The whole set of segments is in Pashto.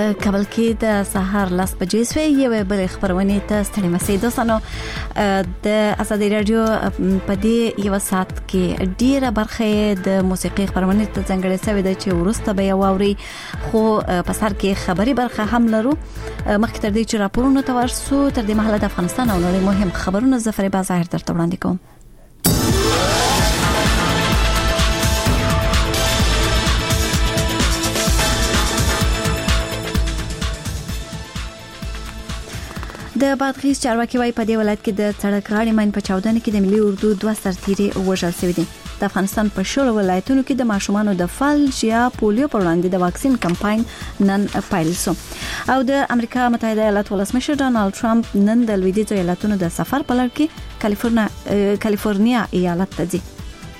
کابل کې د سهار 10 بجې سوې یو بل خبرونه ته ستړي مسئ دوستانو د ازادي رادیو په دې یو ساعت کې ډیره برخه د موسیقي خبرونه ته څنګه شوې ده چې ورسته به یو اوري خو په سر کې خبري برخه هم لرو مخکې تر دې چې راپورونه ته ورسو تر دې مهاله د افغانستان او نړۍ مهم خبرونه زفر به ظاهر درته وړاندې کوم. د بادغیس چارواکي وايي په دې ولایت کې د سړک غاړې ماین په چاودنه کې د ملي اردو 2 سرتیري وژل شوی دي. د افغانستان په شلو ولایتونو کې د ماشومانو د فلج یا پولیو پر وړاندې د واکسین کمپاین نن پیل شو او د امریکا متحده ایالاتو ولسمشر ډونالد ټرمپ نن د لویدیځ ایالاتونو د سفر په لړ کې کالیفورنیا ایالت ته ځي.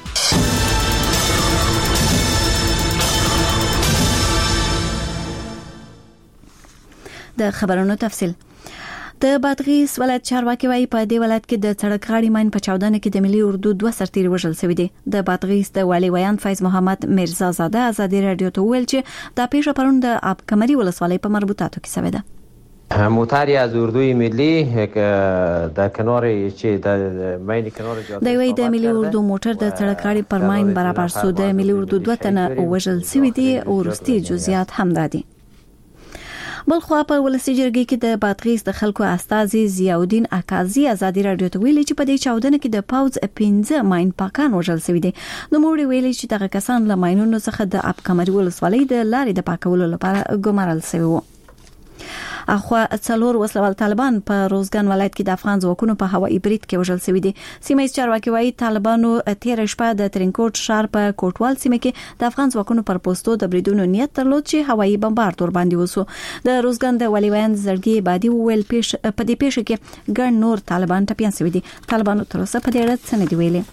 د خبرونو تفصیل. د بادغیس ولایت چارواکي وايي په دې ولایت کې د سړک غاړې ماین په چاودنه کې د ملي اردو 2 سرتیري وژل شوی دي. د بادغیس د والی ویان فیض محمد مرزا زاده ازادي رادیو ته ویل چې د پیښه پرون د اب کمري ولسوالۍ په مربوطاتو کې شوی ده. موتاری از اردوی ملی در کنار چه در ماین کنار جاده د وی د ملي اردو موټر د سړک غاړې پر ماین برابر سو د ملي اردو 2 تنه وژل شوی دي او ورستي جزئیات هم دادي. بلخو په ولسی جرګې کې د بادغیس د خلکو استازي ضیاءالدین اکازي ازادي رادیو ته ویلي چې په دې چاودنه کې د پاوز 15 ماین پاکان وژل شوی دي. نو موږ ویلي چې دغه کسان له ماینونو څخه د اب کمري ولسوالۍ د لارې د پاکولو لپاره ګمارل شوی وو. اخو څلور وسلوال طالبان په روزګان ولایت کې د افغان ځواکونو په هوایي برید کې وژل شوی دي. سیمه چارواکي وايي طالبانو تیر شپه د ترینکوټ ښار په کوټوال سیمه کې د افغان ځواکونو پر پوسټو د بریدونو نیت درلود چې هوایي بمبارد ور باندې وسو. د روزګان د ولیوان زړګي بادي ویل په دې پیښه کې ګڼ نور طالبان ټپيان شوی دي. طالبانو تر اوسه په دې اړه څه نه دی ویلي.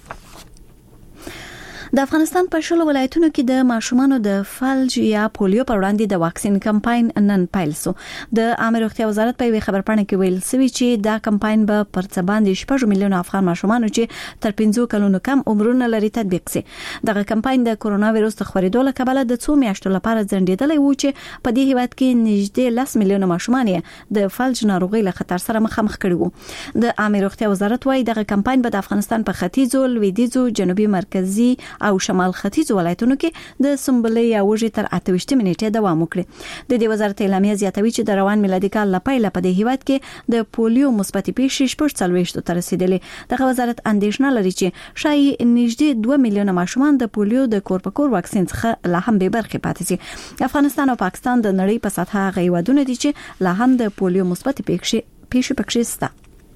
د افغانستان په شلو ولایتونو کې د ماشومانو د فلج یا پولیو پر وړاندې د واکسین کمپاین نن پیل شو. د عامه روغتیا وزارت په خبر پاڼه کې ویل شوی چې دا کمپاین به پر څه باندې 6 میلیون افغان ماشومان چې تر 15 کلونو کم عمرونه لري تطبیق شي. دغه کمپاین د کورونا وایروس د خپرېدو له کبله د 2 میاشتو لپاره ځنډېدلی و چې په دې هیواد کې نږدې 10 میلیون ماشومان د فلج ناروغي له خطر سره مخامخ کړي وو. د عامه روغتیا وزارت وايي دغه کمپاین به د افغانستان په ختیځو، لویدیځو، جنوبي مرکزي او شمال ختیځ ولایتونو کې د سنبلې یا وژې تر 28 منټې دوام وکړي. د دې وزارت اعلامیه زیاتوي چې د روان میلادي کال لپاره په دې هیواد کې د پولیو مثبت پیښې 40 ته رسیدلې. دغه وزارت اندېښنه لري چې شاید نږدې 2 میلیون ماشومان د پولیو د کور په کور واکسین څخه لا هم به برخه پاتې شي. افغانستان او پاکستان د نړۍ په سطحه غیوادونه دي چې لا هم د پولیو مثبت پیښې پکې شته.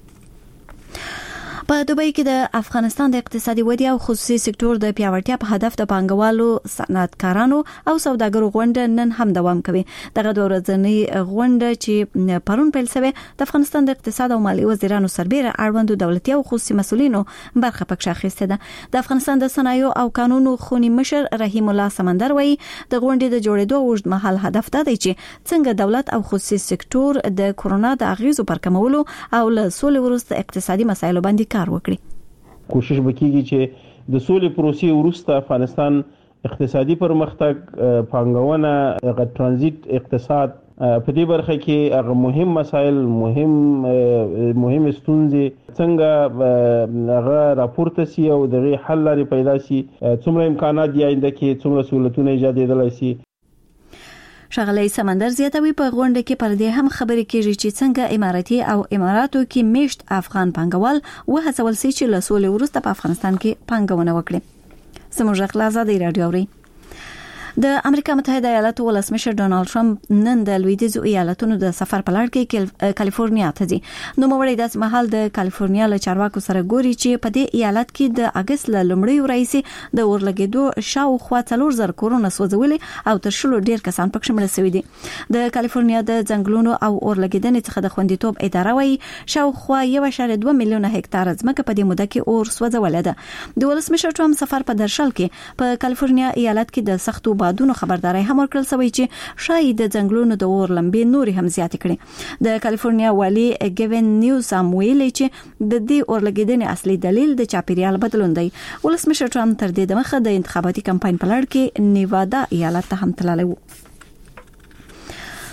په دوبۍ کې د افغانستان د اقتصادي ودې او خصوصي سکتور د پیاوړتیا په هدف د پانګوالو، صنعتکارانو او سوداګرو غونډه نن هم دوام کوي. دغه د ورځنۍ غونډه چې پرون پیل شوه د افغانستان د اقتصاد او مالی وزیرانو سربېره اړوندو دولتي او خصوصي مسؤلینو برخه پکې اخیسته ده. د افغانستان د صنایع او قانونو خونی مشر رحیم الله سمندر وایي د غونډې د جوړېدو اوږد مهال هدف دا دی چې څنګه دولت او خصوصي سکتور د کورونا د اغیزو پر کمولو او له سولې وروسته اقتصادي مسایلو باندې وکړي. کوشش وکړي چې د سولې پروسې وروسته افغانستان اقتصادي پرمختګ، پانګونه، ترانزیت اقتصاد په دې برخه کې هغه مهم مسایل، مهم ستونزې څنګه هغه راپورته سي او دغه حل لري پیدا سي. څومره امکانات دی آینده کې څومره سہولتونه ایجادېدلای سي. شغلې سمندر زیاتوي په غونډه کې پر دې هم خبرې کیږي چې څنګه اماراتي او اماراتو کې میشت افغان پانګوال وهڅول شي چې له سولې وروسته په افغانستان کې پانګونه وکړي. زموږ خلاصه دی رادیو اوري. د امریکا متحده ایالاتو ولسمشر ډونالد ټرمپ نن د لویدیځو ایالاتونو د سفر په لړ کې کالیفورنیا ته ځي. نو موږ د مهال د کالیفورنیا له چارواکو سره ګوري چې په دې ایالت کې د اگست له لومړۍ ورځې د اورلګېدو شاوخوا 4000 کورونه سوځولې او تر شلو ډیر کسان پکې مړه شوي دي. د کالیفورنیا د ځنګلونو او اورلګېدنې څخه د خوندیتوب اداره وايي شاوخوا 1.2 میلیون هکتار ځمکه په دې موده کې اور سوځولې ده. د ولسمشر ټرمپ سفر په درشل کې په کالیفورنیا ایالت کې د سختو بادونو خبرداري هم ورکړل شوی چې شاید د ځنګلونو د اور لمبې نوري هم زیات کړي. د کالیفورنیا والی ګیوین نیوسام ویلي چې د دې اورلګیدنې اصلي دلیل د چاپیریال بدلون دی. ولسمشر ټرمپ تر دې دمخه د انتخاباتي کمپاین په لړ کې نیوادا ایالت ته هم تللی و.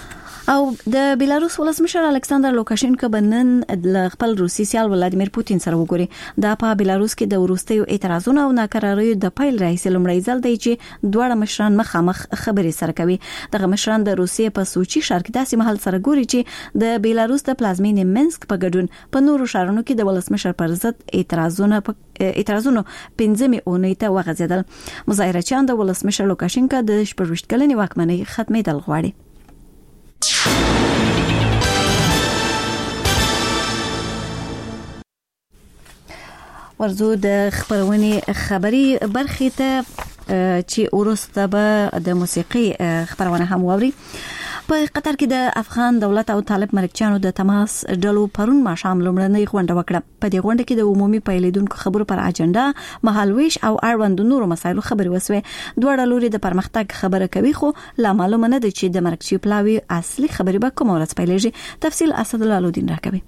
او د بیلاروس ولسمشر الکساندر لوکاشینکو بنن د خپل روسي سیال ولادیمیر پوتین سره وګوري. دا په بیلاروس کې د وروستیو اعتراضونو او ناکراریو د پایل رئیس لمړی ځل دی چې دواړه مشران مخامخ خبرې سره کوي. دغه مشران د روسیې په سوچي ښار کې داسې محل سره ګوري چې د بیلاروس د پلازمینې منسک په ګډون په نورو ښارونو کې د ولسمشر پر ضد اعتراضونو 15 اونۍ ته وغځیدل. مظاهرچیان د ولسمشر لوکاشینکو د 28 کلنې واکمنۍ ختمېدل غواړي. ورزو د خبرونې خبري برخې ته چې ورسته به د موسیقي خبرونه هم ووري. په قطر کې د افغان دولت او طالب مرکچیانو د تماس ډلو پرون ماښام لومړنۍ غونډه وکړه. په دې غونډه کې د عمومي پیلیدونکو خبرو پر اجنډا مهالويش او اړوند نورو مسایلو خبرې وسوي. دواړه لوري د پرمختګ خبره کوي خو لا معلومه نه ده چې د مرکچي پلاوي اصلي خبرې به کوم ورځ پیلېږي. تفصیل اسد الله لودین راکوي.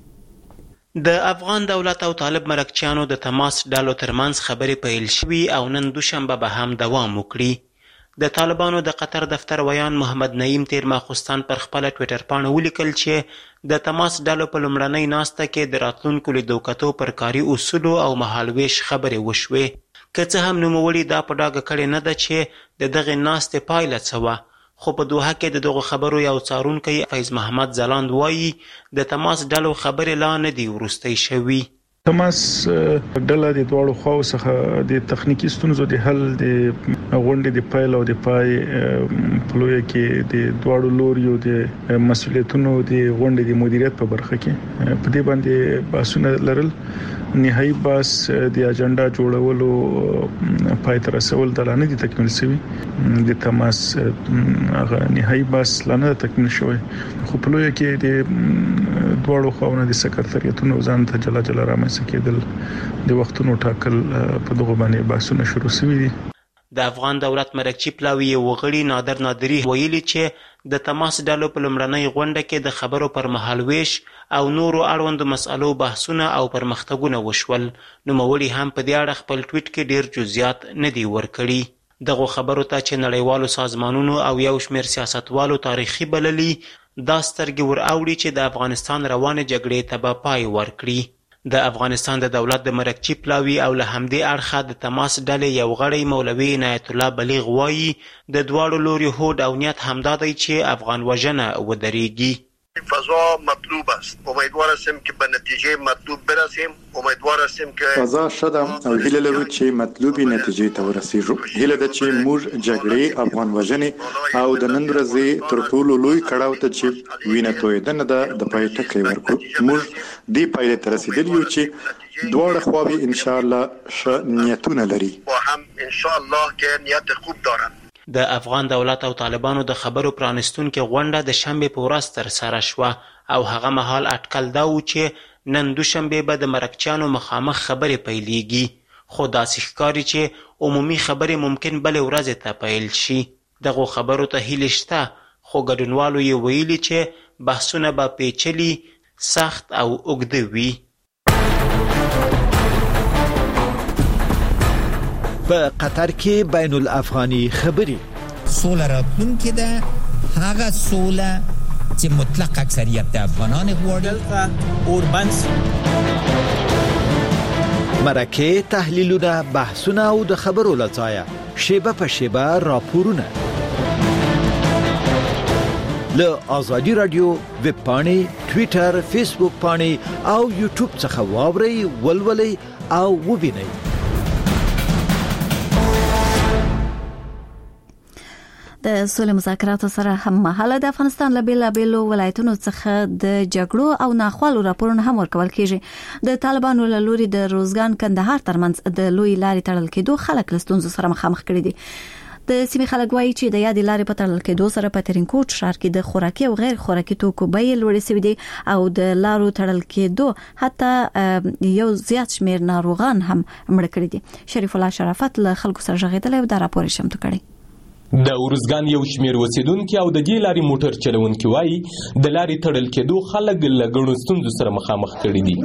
د افغان دولت او طالب مرکچیانو د تماس ډلو ترمنځ خبرې پیل شوي او نن دوشنبه به هم دوام وکړي. د طالبانو د قطر دفتر ویان محمد نعیم تیر ماخوستان پر خپل ټوئیټر پاڼه ولیکل چې د تماس ډلو په لومړنۍ ناسته کې د راتلونکو لیدوکتو پر کاري اصولو او مهالويش خبرې وشوې. که څه هم نوموړي دا په ډاګه کړې نه ده چې د دغې ناستې پایله څه وه، خو په دوحه کې د دغو خبرو یو څارونکی فیض محمد ځلاند وایي د تماس ډلو خبرې لا نه دي وروستۍ شوي. تماس ډله د دواړو خواو څخه د تخنیکی ستونزو د حل د غونډې د پایل او د پای په لوی کې د دواړو لوریو د مسولیتونو د غونډې د مدیریت په برخه کې په دې باندې بحثونه لرل. نهایی بحث د اجنډا جوړولو پای ته رسول د لانه دي تکمیل شوی. د تماس هغه نهایی بحث لانه تکمیل شوی خو په لوی کې د دواړو خواونو د سکرټریاتونو ځان ته جلا جلا رامنځته کېدل د وختونو ټاکل په دغه باندې بحثونه شروع شوي دي. د افغان دولت مرکچی پلاوی وغړي نادر نادری ویلي چې د تماس ډلو په لومړنۍ غونډه کې د خبرو پر مهالويش او نورو اړوندو مسالو بحثونه او پرمختګونه وشول. نوموړي هم په دې اړه خپل ټویټ کې ډیر جزئیات نه دي ورکړي. دغه خبرو ته چې نړیوالو سازمانونو او یو شمېر سیاستوالو تاریخي بللي، دا سترګې ور اوړي چې د افغانستان روانې جګړې ته به پای ورکړي. د افغانستان د دولت د مرکچی پلاوی او له همدې اړخه د تماس ډلې یو غړی مولوي عنایت الله بلیغ وایي د دواړو لوري هوډ او نیت همدا دی چې افغان وژنه ودرېږي. فضا مطلوب است. امیدوار هستیم که به نتیجه مطلوب برسیم. امیدوار هستیم که فضا شدم او هیله لرو چې مطلوبي نتیجې ته ورسیږو. هیله ده چې موږ جګړې، افغان وژنې او د نن ورځې تر ټولو لوی کړاو ته چې وینه تویدنه ده د پای ټکی ورکړو. موږ دې پایلې ته رسیدلی یو چې دواړه خواوې ان شاء الله ښه نیتونه لري و هم ان شاء الله که نیت خوب دارند. د افغان دولت او طالبانو د خبرو پرانستونکو غونډه د شنبه په ورځ تر سره شوه او هغه مهال اټکل دا و چې نن دوشنبه به د مرکچیانو مخامخ خبرې پیلېږي. خو داسې ښکاري چې عمومي خبرې ممکن بلې ورځې ته پیل شي. دغو خبرو ته هیلې شته خو ګډونوالو یې ویلي چې بحثونه به پیچلي، سخت او اوږده وي. په قطر کې بین الافغاني خبري سوله راتلونکې ده، هغه سوله چې مطلق اکثریت د افغانان غواړي. اوربنس مرکه تحلیلونه، بحثونه او د خبرو لځایه شیبه په شیبه راپورونه له آزادی رادیو ویب پاڼې، ټوئیټر، فیسبوک پاڼې او یوټیوب څخه واورئ، ولولئ او وبینئ. د سولې مذاکراتو سره هم مهاله د افغانستان له بیلابیلو ولایتونو څخه د جګړو او ناخوالو راپورونه هم ورکول کیږي. د طالبانو له لوري د روزګان کندهار ترمنځ د لوی لارې تړل کېدو خلک له ستونزو سره مخامخ کړي دي. د سیمې خلک وایي چې د یادې لارې په تړل کېدو سره په ترینکوټ ښار کې د خوراکي او غیر خوراکي توکو بیې لوړې شوې دي او د لارو تړل کېدو حتی یو زیات شمیر ناروغان هم مړه کړي دي. شریف الله شرافت له خلکو سره ژغېدلی او دا راپور یې چمتو کړی. د ورزګان یو شمیر اوسیدونکي او د دې لارې موټر چلونکي وایي د لارې تړل کېدو خلک له ګڼو ستونزو سره مخامخ کړي دي.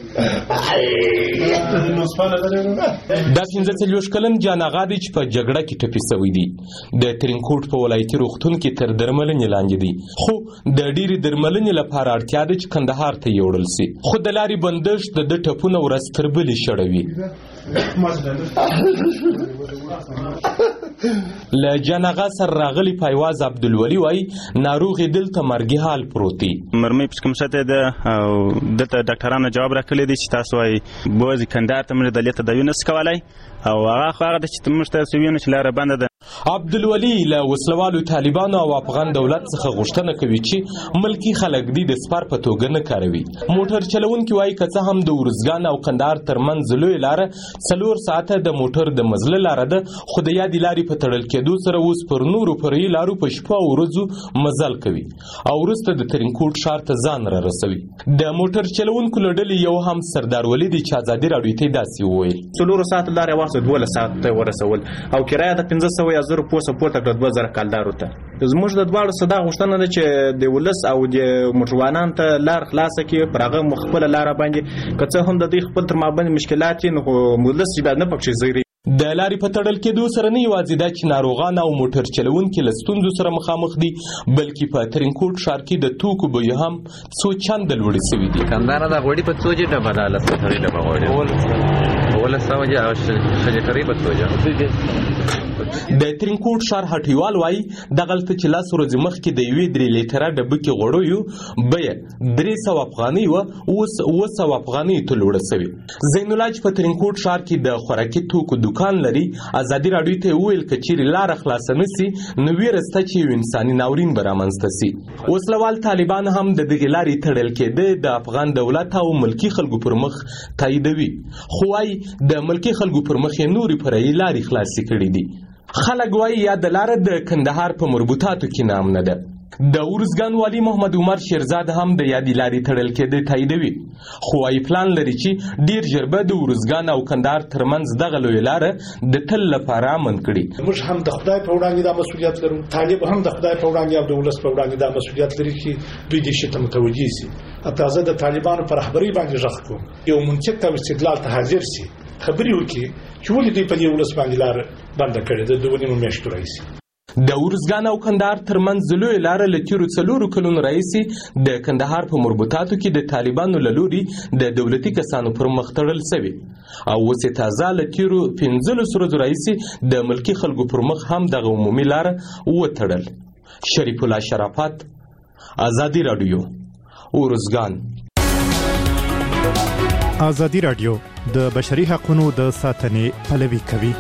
دا 45 کلن جان اغا دی چې په جګړه کې ټپي شوی دی. د ترینکوټ په ولایتي روغتون کې تر درملنې لاندې دی، خو د ډېرې درملنې لپاره اړتیا ده چې کندهار ته یوړل شي. خو د لارې بندښت د ده ټپونه ورځ تر بلې شړوي. له جانغا سره راغلی پایواز عبدالولي وای ناروغ دلته مرګي حال پروت دی. مرمۍ په کوم شته ده او دلته ډاکټرانو جواب راکړی دی چې تاسو وای بوزي کندهار ته مړ دلته د یونس کولای او هغه د چې موږ ته سوینو چې لاره بنده ده. عبدالولي له وسلوالو طالبانو او افغان دولت څخه غوښتنه کوي چې ملکی خلک دي د سپار په توګه نه کاروي. موټر چلونکي وایي که څه هم د ورزګان او کندهار ترمنځ لوی لاره 4 ساعته د موټر د مزله لاره ده، خو د یادې لارې په تړل کېدو سره اوس پر نورو فرعي لارو په شپه او ورځو مزل کوي او وروسته د ترینکوټ ښار ته ځان را رسوي. د موټر چلونکو له ډلې یو هم سردار ولي دی چې ازادي راډیو ته داسې وویل 4 ساعت لارې واسه 12 ساعت ته ورسول او کرایه د 1500 یا 1000 پوسه پورته کړ 2000 کالدارو ته. زموږ د دواړو صدا غوښتنه ده چې د ولس او د موټروانان ته لار خلاصه کړي، پر هغه مخبل لار باندې که څه هم د دوی خپل تر مابین مشکلات نو ولس باید نه پکې زیری. د لارې په تړل کېدو سره نه یوازې دا چې ناروغان او موټر چلونکي له ستونزو سره مخامخ دي، بلکې په ترینکوټ ښار کې د توکو بیې هم څو چنده لوړې شوي دي. کندهار د غوړي په څو جې ډبه ده لسه ډبه غوړي ولا سوجه او شجه قریبه توجه. د ترینکوټ ښار هټیوال وایي دغلته چې 10 ورځې مخکې د یوې 3 لیټره ډبه کې غوړیو بیه 300 افغانۍ وه، اوس 200 افغانۍ ته لوړه شوې. زین الله چې په ترینکوټ ښار کې د خوراکي توکو دکان لري ازادي راډیو ته وویل که چیرې لاره خلاصه نه سي نو ویره شته چې یو انساني ناورین به رامنځته سي. وسلوال طالبان هم د دغې لارې تړل کېده د افغان دولت او ملکي خلکو پر مخ تاییدوي، خو وایي د ملکي خلکو پر مخ یې نورې فرعي لارې خلاصې کړي دي. خلک وایي یا د لاره د کندهار په مربوطاتو کې نامنه ده. د ورزګان والی محمد عمر شیرزاد هم د یادې لارې تړل کېده تاییدوي، خو وايي پلان لري چې ډیر ژر به د ورزګان او کندهار ترمنځ دغه لویه لاره د تل لپاره امن کړي. موږ هم د خدای په وړاندې دا مسؤلیت لرو، طالب هم د خدای په وړاندې او د ولس په وړاندې دا مسؤلیت لري چې دوی دې شي ته متوجي سي. تازه د طالبانو پر رهبرۍ باندې ژغ کوم یو منطق او استدلال ته حاضر سي، خبري وکړي چې ولې دوی په دې ولس باندې لار بند کړې ده. د ونیمو میاشتو راځي د ورزګان او کندهار ترمنځ لوی لاره له تیرو 4 کلونو راهیسې د کندهار په مربوطاتو کې د طالبانو له لوري د دولتي کسانو پر مخ تړل شوې او اوس یې تازه له تیرو 15 ورځو راهیسې د ملکي خلکو پر مخ هم دغه عمومي لاره وتړل. شریف الله شرافت، ازادي راډیو، ورزګان. ازادي راډیو د بشري حقوقو د ساتنې پلوي کوي.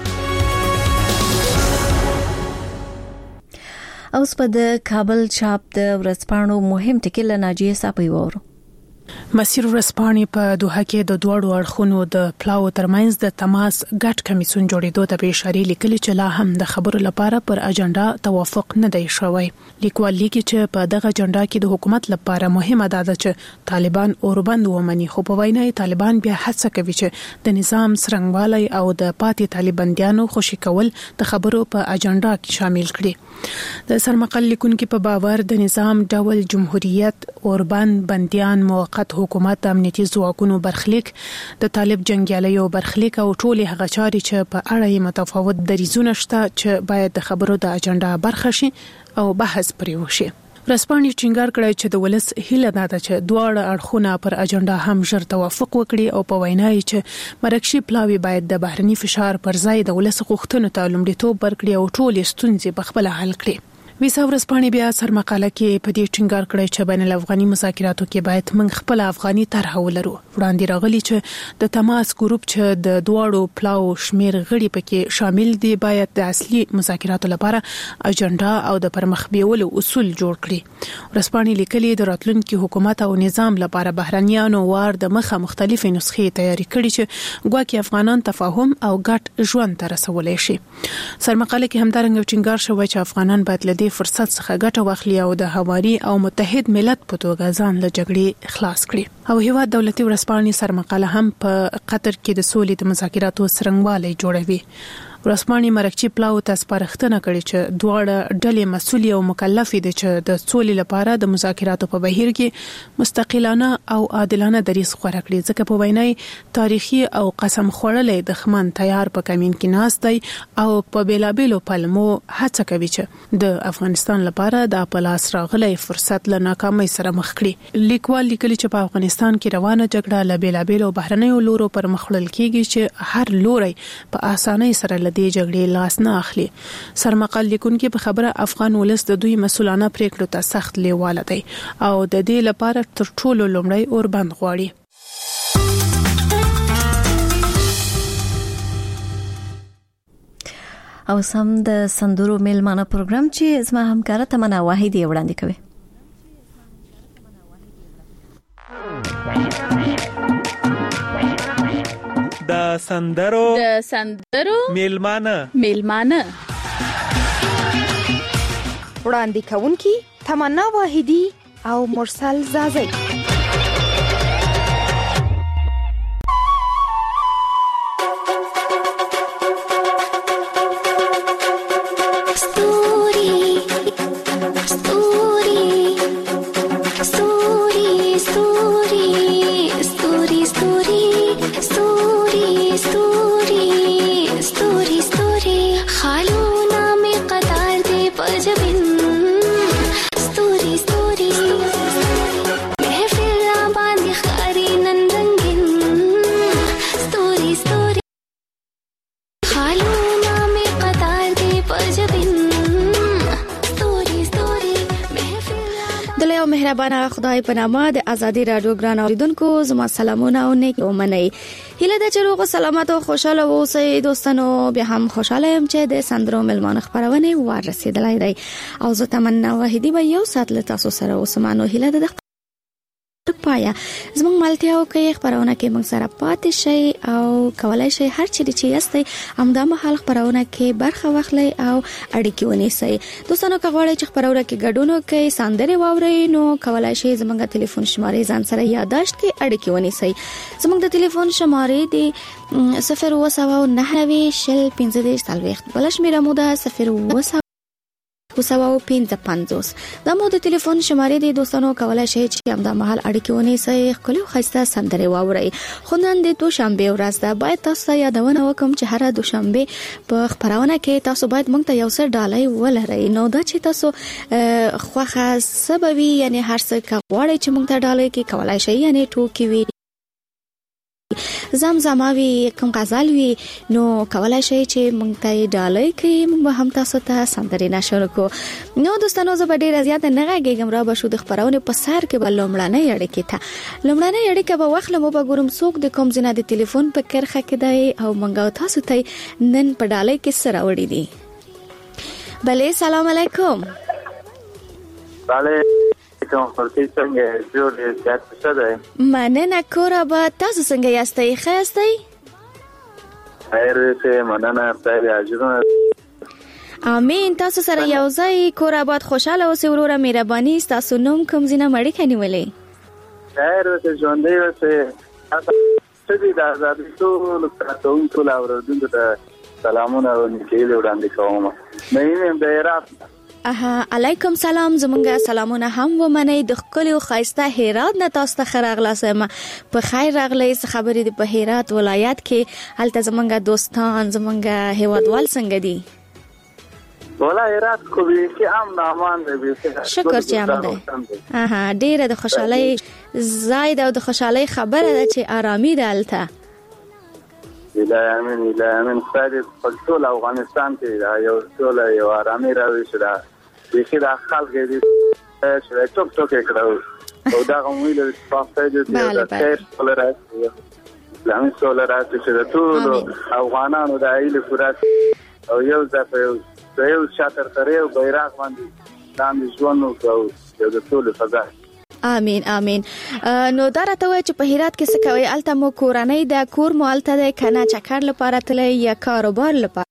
اوس په د کابل چاپ د ورځپاڼو مهم ټکي له ناجیه صاحب وورو. مسیر ورځپاڼې په دوحه کې د دوړو اړخونو د پلاو ترمنځ د تماس ګډ کمیسون جوړېدو ته به اشاره لیکلي چې لا هم د خبرو لپاره پر اجنډا توافق نه دی شوی. لیکوال لیکي چې په دغه اجنډا کې د حکومت لپاره مهمه ده چې طالبان اوربند ومني، خو په وینا طالبان بیا هڅه کوي چې د نظام سرنګوالي او د پاتې طالباندیانو خوشي کول د خبرو په اجنډا کې شامل کړي. د سرمقال لیکونکو په باور د نظام ډول جمهوریت، اوربند، بندیان، موقت حکومت، امنیتي ځواکونو برخلیک، د طالب جنگیالیو برخلیک او ټول هغه چاري چې په اړه یې متفاوت دریځونه شته چې باید د خبرو د اجنډا برخه شي او بحث پرې وشي. ورځپاڼې ټینګار کړی چې د ولس هیله ده چې دواړه اړخونه پر اجنډا هم ژر توافق وکړي او په وینا یې چې مرکشي پلاوی باید د بهرني فشار پر ځای د ولس غوښتنو ته لومړیتوب ورکړي او ټول ستونزې په خپل حل کړي. ویسا ورځپاڼې بیا سرمقاله کې په دې ټینګار کړی چې بین الافغاني مذاکراتو کې باید موږ خپل افغاني طرح ولرو. وړاندې راغلي چې د تماس ګروپ چې د دواړو پلاو شمیر غړي پکې شامل دي باید د اصلي مذاکراتو لپاره اجنډا او د پرمخ بیولو اصول جوړ کړي. ورځپاڼې لیکلي د راتلونکي حکومت او نظام لپاره بهرنیانو وار د مخه مختلفې نسخې تیاری کړي چې ګواکې افغانان تفاهم او ګډ ژوند ته رسولای شي. سرمقاله کې همدارنګه ټینګار شوی چې افغانان باید له فرصت څخه ګټه واخلي او د هواري او متحد ملت په توګه ځان له جګړې خلاص کړي. او هیواد دولتي ورځپاڼې سرمقاله هم په قطر کې د سولې د مذاکراتو سرنګوالی جوړوي ورسپانې مرکچی پلاو ته سپارښتنه کړې چې دواړه ډلې مسؤل او مکلف دي چې د سولې لپاره د مذاکراتو په بهیر کې مستقلانه او عادلانه دریځ غوړه کړي، ځکه په وینای تاریخي او قسم خوړلې دښمن تیار په کمین کې ناست دی او په بیلابیلو پلمو هڅه کوي چې د افغانستان لپاره د پلاس راغلي فرصت له ناکامۍ سره مخ کړي. لیکوال لیکلي چې په افغانستان کې روانه جګړه له بیلابیلو بهرنیو لورو پر مخ وړل کیږي چې هر لوري په اسانۍ سره لدی جګړې لاس نه اخلي. سرمقال لیکونکي په خبره افغان ولس د دوی مسؤلانه پریکړو ته سخت لیواله دی او د دې لپاره تر ټولو لومړی اوربند غواړي. او سم د سندرو میلمانه پروګرام چې زما همکاره تمنا واحدی وړاندې کوي. د سندرو میلمانه وړاندې کوونکی تمنا واحدی او مرسل زازی. مهربانه خدای په نامه د ازادي رادیو ګران اوریدونکو زما سلامونه او نیک ومنئ. هیله ده چې روغ سلامت او خوشاله اوسئ دوستانو. بیا هم خوشاله یم چې د سندرو ملمانه خبرونه ورسېدلای دی او زه تمنا واحدی به یو ساعت له تاسو سره اوسمانو. هیله ده پایا زموږ ملتیاو کې خبرونه کې موږ سره پاتې شي او کولای شي هر چیرې چې یاستئ همدا مهال خبرونه کې برخه واخلئ او اړیکې ونیسئ. دوستانو که غواړئ چې خبرونه کې ګډون وکړئ سندرې واورئ نو کولای شي زموږ ټلیفون شمارې ځان سره یادداشت کې اړیکې ونیسئ. زموږ د ټلیفون شمارې دی 090 شل 15 بل شمیره مو ده 0 55 دا مو د ټلیفون شمارې دي. دوستانو کولای شئ چې همدا مهال اړیکې ونیسئ خپل خسته سندرې واورئ. خو نن د دوشنبه ورځ ده، باید تاسو یادونه وکم چې هر دوشنبه په خبرونه کې تاسو باید موږ ته یو څه ډالۍ ولرئ. نو دا چې تاسو خوخه سببي یعنی هر څه غواړئ چې موږ ته ډالۍ کې کولای شئ، یعنی ټوکی وي زمزماوي کوم غزل وي نو کولای شئ چې موږ ته ډالۍ کې موږ به هم تاسو ته سندرې نشر کو. نو دوستانو زه به ډیر زیات نه غږیږم را به شو د خبرونه په سر کې بل لومړنۍ اړیکه به واخلم او به ګورم څوک د کوم ځای د ټلیفون په کرخه کې دی او موږ تاسو ته نن په ډالۍ کې سره وړي دي. بله سلام علیکم. بله فرقی څنګه جوړ یې څه ده؟ مننه کور به تاسو څنګه یاستئ؟ ښه یاستئ؟ خیر شه مننه خدای اجرونه. امين. تاسو سره یو ځای کور آباد خوشاله اوسئ وروره. مهرباني تاسو نوم کوم ځینه مړی کنيولې؟ خیر شه ژوندۍ اوسئ. څه دي د آزادۍ ټول کارکونکو لا ورودونکو ته سلامونه او نیکۍ وړاندې کوم. مې د هرات علیکم سلام. زمونږه سلامونه هم ومنئ. د خپل خایسته هرات نه تاسو ته خراغلاسم په خیر راغلی. خبرې د په هرات ولایت کې هلته زمونږه دوستان زمونږه هیوادوال څنګه دي؟ ولا هرات خو به امن امان دی. شکر چې امن دی. ډیره د خوشحالي زائد او د خوشحالي خبره ده چې آرامي ده هلته. الى امن خالد ټول افغانستان کې یو ټول یو آرامي راوي شدا چې دا خلک دې چې ټوک ټوک کړو او دا کومې له پاسه دې د خیر ولرای اسلامي سولرات چې ټول افغانانو د ایله فرات او یو ځای یو شاطر سره یو بیرغ باندې دامن ژوند او یو د ټول فضا. امين امين. نو دا راته وای چې په هرات کې څه کوي؟ الته مو کورنۍ د کور مو الته د کنه چکر لپاره تل یا کاروبار لپاره؟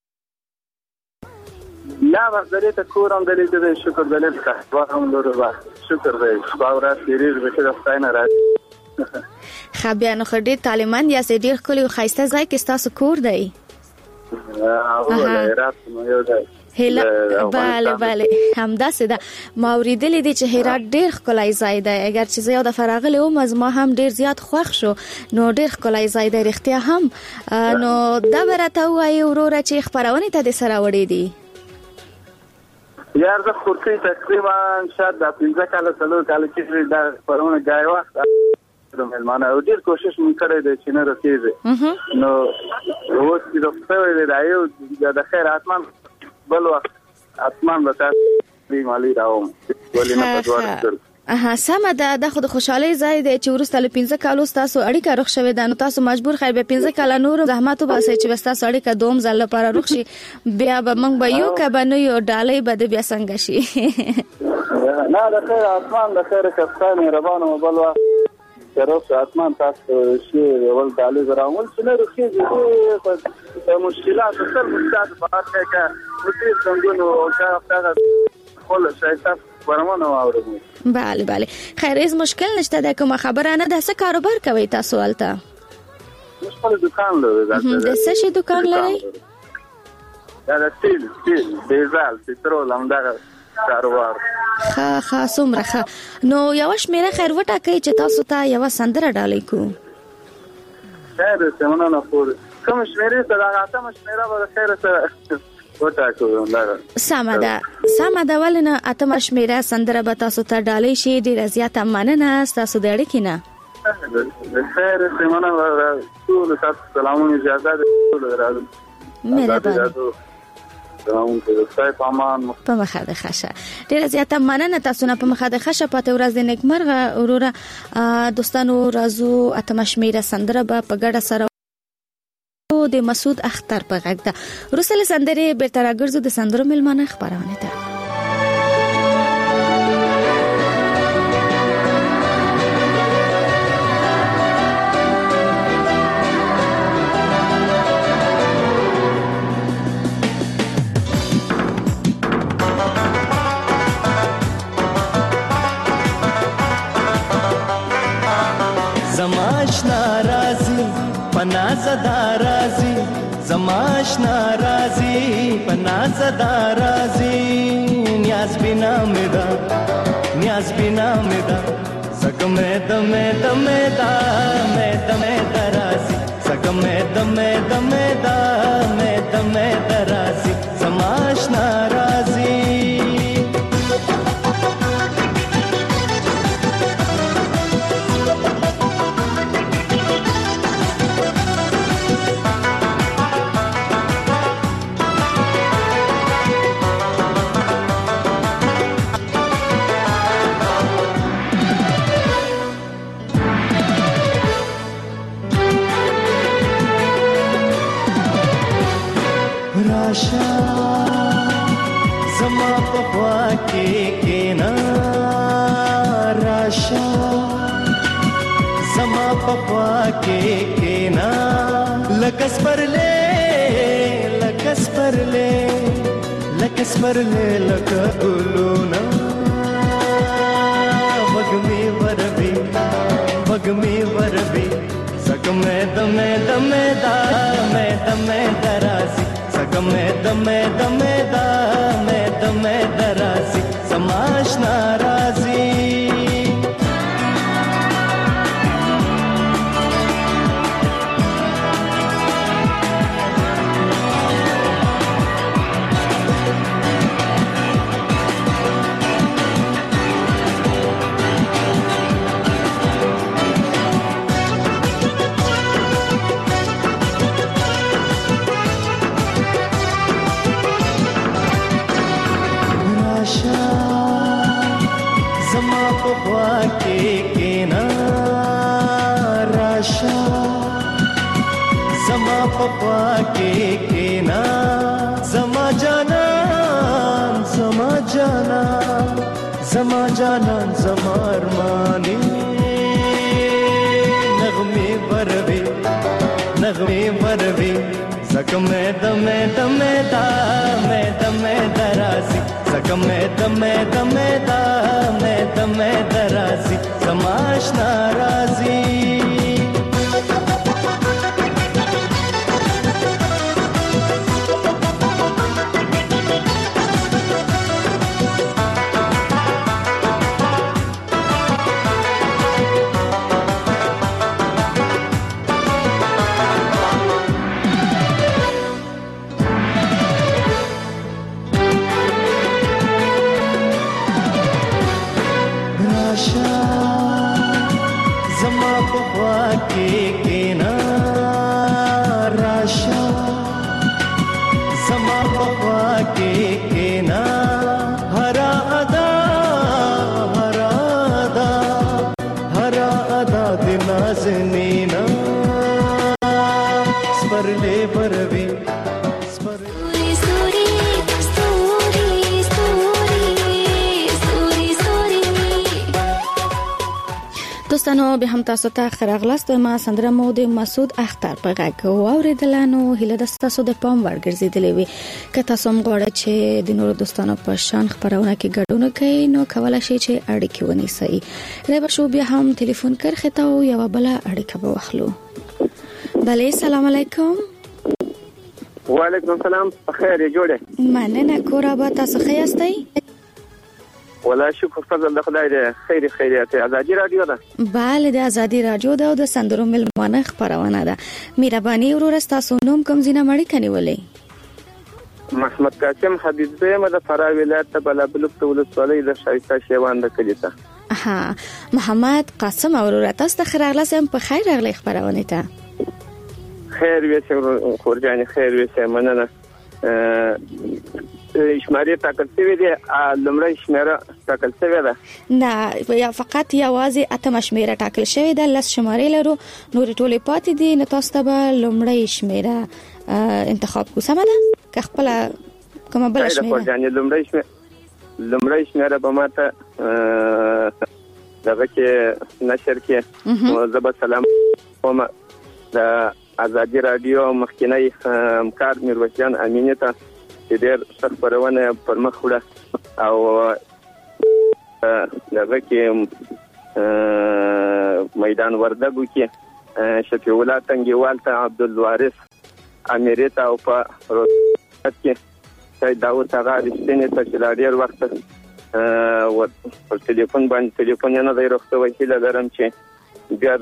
لا ورته ته کورم دلته شکر دلته کاروبارم لرو. شکر دې باور سریز به څه ځای خبيانو خډې طالبان یا سې ډیر کلی خایسته ځای کې تاسو کور دی؟ هرات نو یو ځای بله همداسې ده. ما اوریدلې دي چې هرات ډېر ښکلی ځای دی، اگر چې زه یو دفعه راغلی وم زما هم ډېر زیات خوښ شو، نو ډېر ښکلی ځای دی رښتیا هم. نو دا به راته ووایي وروره چې خپرونې ته دې څه راوړی دي؟ یار زه خورکۍ تقریبا شاید دا 15 کاله 4 کاله کېږي دا خپرونه ګای وخت د مېلمانه او ډېر کوشش مې کړی دی چې نه رسېږي. نو اوس چې د خپل دی دا یو د خیر اتمان بل وخت اتمان به تاسو مالي راوم ولې نه په دوار سمه ده. د خود خوشحالي ځای دی چې ورسته له 15 کالو تاسو اړیکه روغ شوې ده، نو تاسو مجبور خیر به 15 کاله نور زحمت وباسئ چې تاسو اړیکه دوم ځل لپاره روغ شي، بیا به موږ به یو کبنو یو ډالۍ به بیا څنګه شي. نه د خیر اتمان د خیر کسان مهربانه بل وخت تروس اتمان تاسو شي ول ډالۍ راول چې نه رخصي په مشکلات سره مشکلات بار کې مدیر څنګه او کا خپل شایسته ورمنه واورم. بله خیر هیڅ مشکل نشته ده. کومه خبره نه ده. څه کاروبار کوي تاسو الته؟ خپل دکان لري. د څه شي دکان لري؟ دا تیل ډیزل پټرول همدغه کاروبار. ښه څومره ښه. نو یو شمیره خیر وټاکئ چې تاسو ته یو سندره ډالۍ کو. خیر سمونه نه پور کوم شمیره ته دا اتم شمیره به خیر سره سمه ده ولې نه اتم شمیره سندره به تاسو ته ډالۍ شي. ډېره زیاته مننه ستاسو د اړیکې نه. خیر سمونه ټول تاسو سلامونه اجازه ده. مهرباني په مخه د خشه. ډېره زیاته مننه تاسو نه په مخه د خشه. پته ورځ د نیکمرغه وروره دوستانو. راځو اتم شمیره سندره به په ګډه سره د مسعود اختر په غږ ده. وروسته سندرې بیرته راګرځو د سندرو مېلمانه خپرونه ده. زماش ناراضي پنازدا رازي زماش ناراضي پنازدا رازي نیاز بنا مدا سکم دم درازي سکم دم درازي زماش ناراضي راشا زما په خوا کې کېنا راشا زما په خوا کې کېنا لکس پرلې لکه ګلونا وګمي وربي سکم دم درازي سکم دم درازي سماش ناراضي زما په خوا کې کېنا راشا زما په خوا کې کېنا زما جانان زما ارمانی نغمه وربي زکم دم درازي زکم دم درازي سماش ناراضي بخوا کې کینا راشا زما بخوا کې کینا هرا ادا د نازنینا سپرلې بروي دوستانو به هم تاسو ته خراغلاست ما سندره مو د مسعود اختر په غږ اوریدلانو هله د تاسو د پام ورګرځیدلې وي که تاسو مغواړئ چې د نورو دوستانو په شان خبرونه کې ګډون کوي نو کولای شئ چې اړیکه ونیسئ ربه شو بیا هم ټلیفون کرخته او یو بل اړیکه به واخلو. بله السلام علیکم. وعلیکم السلام. خیر جوړه مننه کورا به تاسو ښه یاستئ؟ ولا شکر فضل د خدای دې خیر خیریت. ازادي رادیو ده؟ بله د ازادي رادیو ده او د سندرو ملمانه خبرونه ده. مهرباني ورور تاسو نوم کوم زینه مړی کنيولې؟ محمد قاسم حبیب زه د فراه ولایت ته بلابلوک ته ولسوالۍ د شایسته شیوان د کلی ته. ها محمد قاسم ورور تاسو ته خیرغلاسم په خیر راغلی خبرونه ته. خیر ویسه خورجان خیر ویسه مننه. شماره تاکل شوی دی لمړی شماره تاکل شوی ده؟ نه یا فقط یوازې اتم شماره تاکل شوی ده. لس شماره لرو نور ټولې پاتې دي نو تاسو ته به لمړی شماره انتخاب کو سمه ده که خپل کومه بل شماره لمړی شماره به ماته دغه کې نشر کې زب سلام کوم د ازادي رادیو مخکنی همکار میرویس جان امینی ته چې ډېر سخت خبرونه پر مخ وړه او دغه کې میدان وردګو کې شفیع الله تنګیوال ته عبدالوارث امیری ته او په روسیت کې سید داود آغا رښتینی ته چې ډېر وخت پر ټلیفون باندې ټلیفون نه دی راغلی هیله لرم چې بیا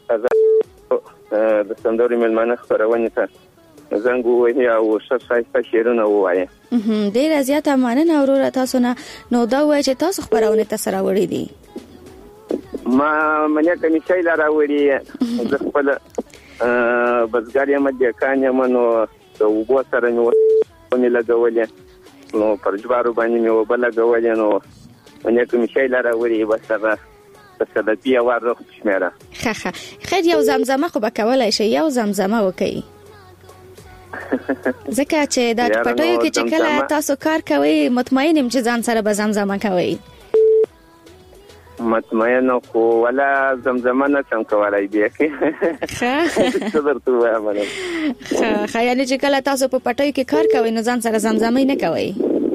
د سندرو ملمانه خبرونه ته زنګ ووهي او ښایسته شعرونه ووایي. ډېره زیاته مننه وروره تاسو نه. نو دا وایي چې تاسو خبرونه ته سره وړي دي؟ ما منې کمیشای لا راوړي زه خپل بزګر یم دکان یم نو د اوبو سره مې لګولې نو پر جوارو باندې مې اوبه لګولې نو منې کمیشای لا راوړي بس هغه د بیا وروخت شمیره. خیر یو زمزمه خو به کولای شي یو زمزمه وکړي ځکه چې دا پټیو کې چې کله تاسو کار کوئ مطمئن یم چې ځان سره به زمزمه کوئ. مطمئن خو ولا زمزمه نه څنګه کولای دی څه درته وایم یعنی چې کله تاسو په پټیو کې کار کوئ نو ځان سره زمزمه نه کوئ؟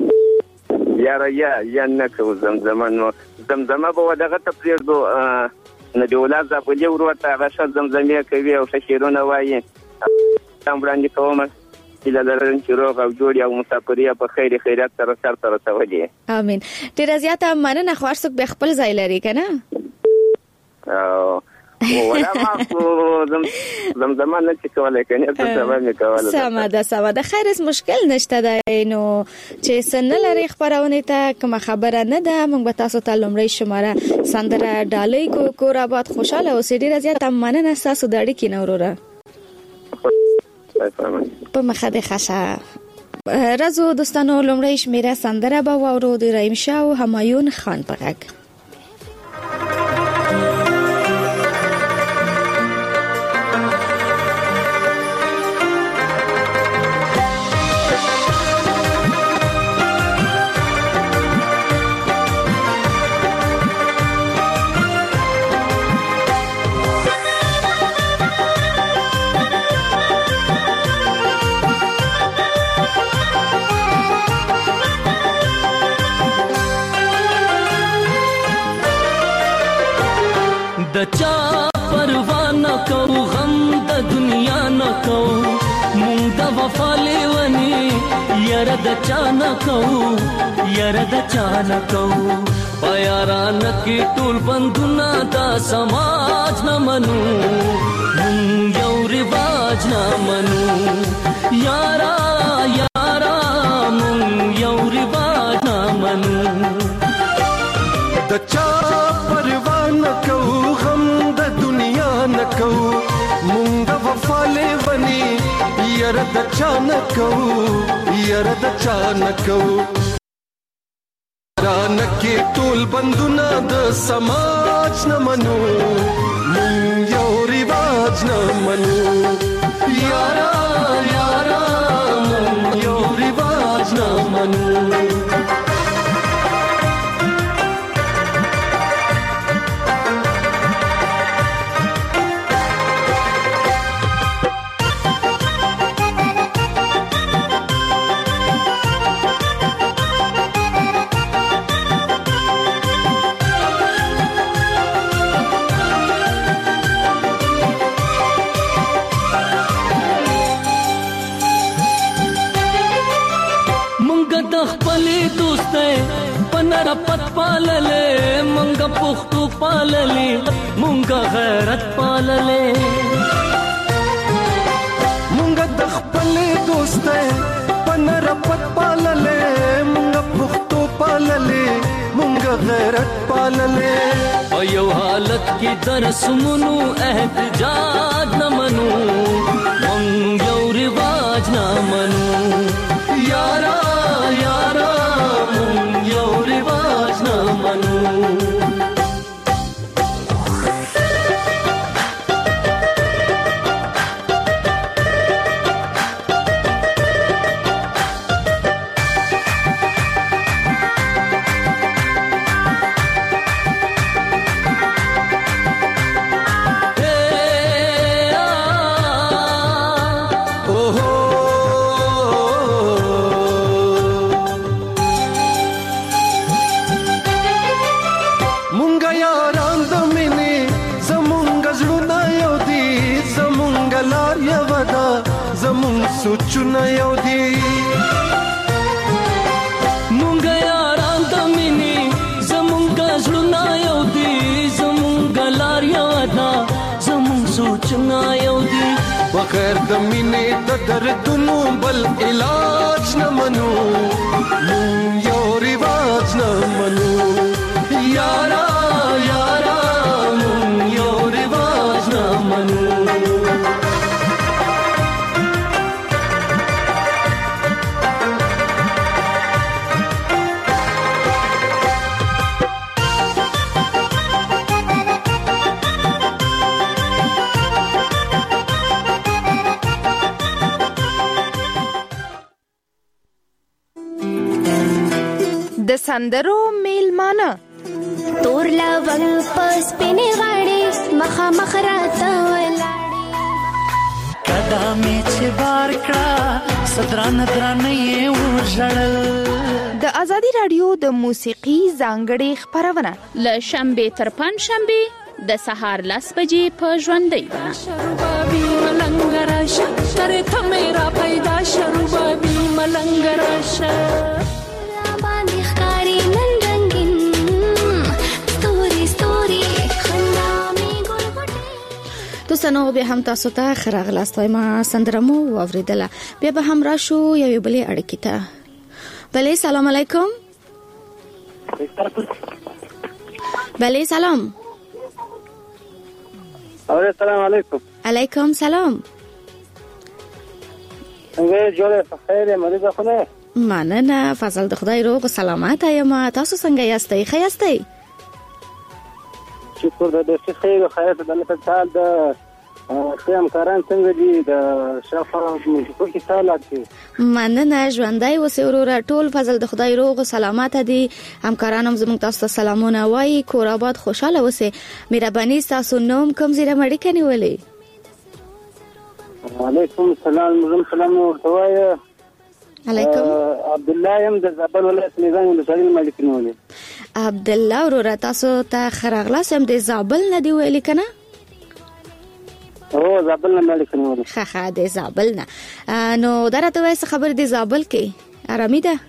یا نه کوو زمزمه. نو زمزمه به دغه ته پرېږدو نبي الله زابلي ورور ته هغه ښه زمزمې کوي او ښه شعرونه وایي هم وړاندې کوم هیله لرم چې روغ او جوړ او مسافري په خیر خیرات سره سرته رسولي. امین. ډېره زیاته مننه. خو هر څوک به خپل ځای لري که نه؟ ولا ما زمزمه نه چې کولای کنه څه سبا مې کوله. سمه ده خیر هیڅ مشکل نشته دی. نو چې سن لري خبرونه ته کوم خبره نه ده موږ به تاسو ته لمړی شماره سندره ډالۍ کور آباد خوشاله او ډېره زیاته مننه تاسو د اړیکې نه وروره په مخه د خشه رازو دوستانو. لمړی شمیره سندره به واورو د رحیم شاه او همایون خان په غږ. د چا پروا نه کو غم د دنیا نه کو مونږ د وفا لیونی یاره د چا نه کو یاره د چا نه کو پیاران کې ټول بندونه دا سماج نه منو مونږ یو رواج نه منو یارا یارا مونږ یو رواج نه منو. د چا پروا نه کو غم د دنیا نه یاره د چا نه کوو یاره د چا نه کوو رانکې ټول بندونه د سماج نه منو مونږ یو رواج نه منو یارا یارا مونږ یو رواج نه منو پت پاللې مونږه پښتو پاللې مونږه غیرت پاللې مونږه د خپل دوستۍ پنر پت پاللې مونږه پښتو پاللې مونږه غیرت پاللې او یو حالت کې درسمونو احتجاج نه منو مونږ یو رواج نه منو یارا یارا مونږ یو رواج نه منو سوچونه یو دی مونږ یاران د مینې زمونږ زړونه یو دي زمونږ لار یو ده زمونږ سوچونه یو دي بغیر د مینې د دردونو بل علاج نه منو مونږ یو رواج نه منو یارا یارا مونږ یو رواج نه منو د سندرو میلمانه تور لونګ پس پنې غاړي مخامخ راته ولاړې کدا می چې بار کړه صدران درانه یې ورژړل د ازادي رادیو د موسیقي ځانګړي خبرونه ل شنبه تر پنځشنبه د سهار 10 بجې په ژوندۍ بڼه شروبابي ملنګ راشه تر ته میرا پیدا شروبابي ملنګ راشه باندې ښکاری نن رنگین ستوري ستوري خندا می ګلغټي دوستانو به هم تاسو ته خراغلاست ما سندرمو اوریدله بیا به هم راشو یو بلې اړیکې ته بلې سلام علیکم بلې سلام السلام علیکم علیکم سلام څنګه جوړه په خیر مریضه خو نه مننه فضل د خدای روغ سلامت یم تاسو څنګه یاستئ ښه یاستئ شکر د دې خیر او خیر د الله تعالی د سم کاران څنګه دي د شفا موږ کې تعالی دي مننه ژوندۍ اوسئ وروره ټول فضل د خدای روغ سلامت دي همکارانم زموږ تاسو ته سلامونه وایي کور آباد خوشاله اوسئ مهرباني تاسو نوم کوم زیره مړی کني ولې وعلیکم السلام زم سلام ورته وایي علیکم عبد الله يم د زابل ولایت میزان ولسوالۍ مالک نولې عبد الله وروره تاسو ته خراغلاس هم د زابل نه دی ویل کنه او زابل نه مالک نولې ښه د زابل نه نو درته وایي خبر دی زابل کې آرامي ده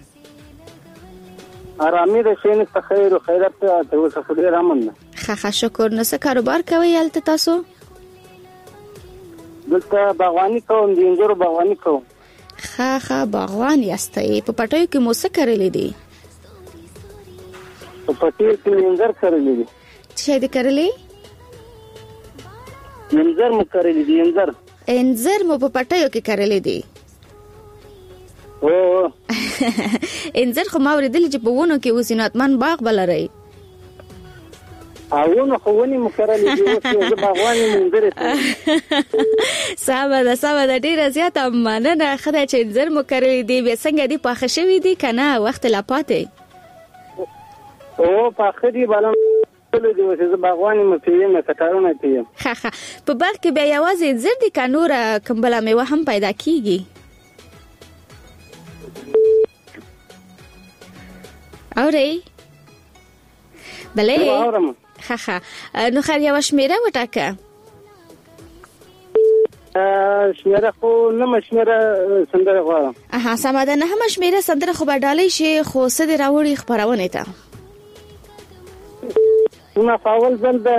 آرامي ده شین څه خیر او خیرت ته اوسه خو ډیر امن ده ښه شکر نو څه کاروبار کوي الته تاسو دلته باغواني کوم د انجیر باغواني کوم ښه باغوان یاستئ په پټیو کې مو څه کړلې دي په پټیو کې انجیر کړلې دي څه دې کړلې انجیر مو کړلې دي انجیر انځر مو په پټیو کې کرلې دي؟ انځر خو ما اوریدلی چې په ونو کې اوس ناتمن باغ بلري. اونه خو ونی مکرلې دي اوس یو باغواني منځره. سبا د ډیره زیاته مننه خدای چې انځر مو کرلې دي. به څنګه دي پاخه شوی دي کنه وخت لا پاتې؟ او پاخه دي بالا له دې چې باغواني مې پییم کټارونه پییم. ها په باغ کې بیا یوازې انځر دي که نور کوم بله میوه هم پیدا کیږي؟ اورئ؟ بلې ښه نو خیر یوه شمېره وټاکه. شمېره خو نهمه شمېره سندره غواړم. سمه ده نهمه شمېره سندره خو به ډالۍ شي خو څه دې راوړي خپرونې ته؟ نن اول ځل ده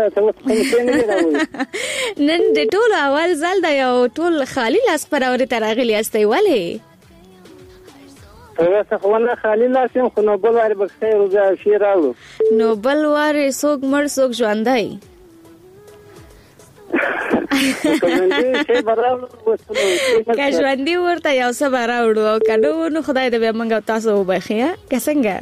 نن د ټولو اول ځل ده یو ټول خالي لاس خپرونې ته راغلي یاستئ ولې؟ اوسه خو نه خالي لاس یم خو نو بل وارې به خیر شي راوړو. نو بل وارې څوک مړ څوک ژوندی؟ که ژوندي ورته یو څه به راوړو او که نه نو خدای دې بیا موږ او تاسو وبخي که څنګه؟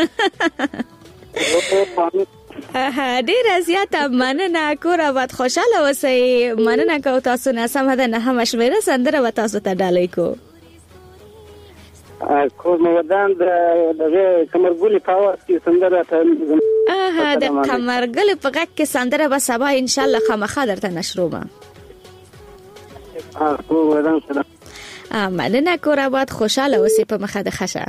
ډیره زیاته مننه. کور آباد خوشحاله اوسئ. مننه کوو تاسو نه. سمه ده نهمه شمېره سندره به تاسو ته ډالۍ کو. کور مو ودان د کمرګلې په اواز کې سندره د کمرګلې په غږ کې سندره به سبا انشاءالله خامخا درته نشرومه. مننه کور آباد خوشحاله اوسئ په مخه د خشه.